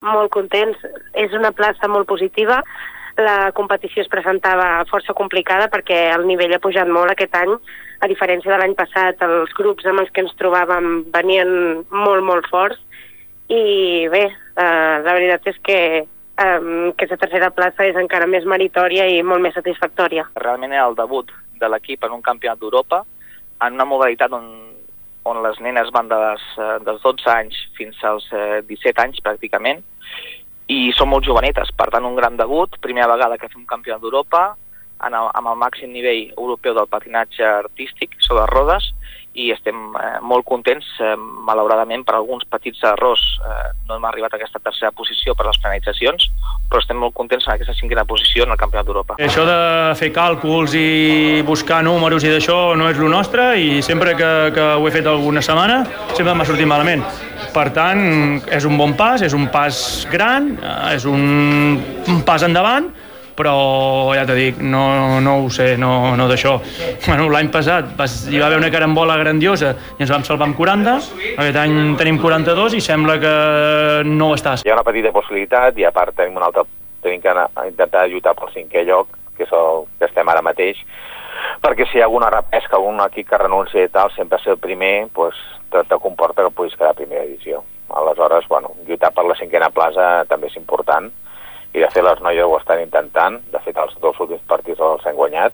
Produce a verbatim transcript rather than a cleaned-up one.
molt contents. És una plaça molt positiva. La competició es presentava força complicada perquè el nivell ha pujat molt aquest any. A diferència de l'any passat, els grups amb els que ens trobàvem venien molt, molt forts. I bé, eh, la veritat és que eh, aquesta tercera plaça és encara més meritòria i molt més satisfactòria. Realment era el debut de l'equip en un campionat d'Europa, en una modalitat on, on les nenes van dels, dels dotze anys fins als eh, disset anys pràcticament, i són molt jovenetes, per tant un gran debut, primera vegada que fem un campionat d'Europa en el, amb el màxim nivell europeu del patinatge artístic sobre rodes, i estem eh, molt contents. Eh, malauradament, per alguns petits errors eh, no hem arribat a aquesta tercera posició per les penalitzacions, però estem molt contents en aquesta cinquena posició en el Campionat d'Europa. Això de fer càlculs i buscar números i d'això no és el nostre, i sempre que, que ho he fet alguna setmana sempre m'ha sortit malament. Per tant, és un bon pas, és un pas gran, és un, un pas endavant, però ja t'ho dic, no, no ho sé, no, no d'això. Bueno, l'any passat vas, hi va haver una carambola grandiosa i ens vam salvar amb quaranta, aquest any tenim quaranta-dos i sembla que no ho estàs. Hi ha una petita possibilitat i a part tenim una altra, tenim que anar a intentar lluitar pel cinquè lloc, que és el que estem ara mateix, perquè si hi ha alguna repesca, algun equip que renuncia i tal, sempre ser el primer, doncs, te, te comporta que puguis quedar a primera edició. Aleshores, bueno, lluitar per la cinquena plaça també és important, i de fet les noies ho estan intentant. De fet, els dos últims partits els hem guanyat.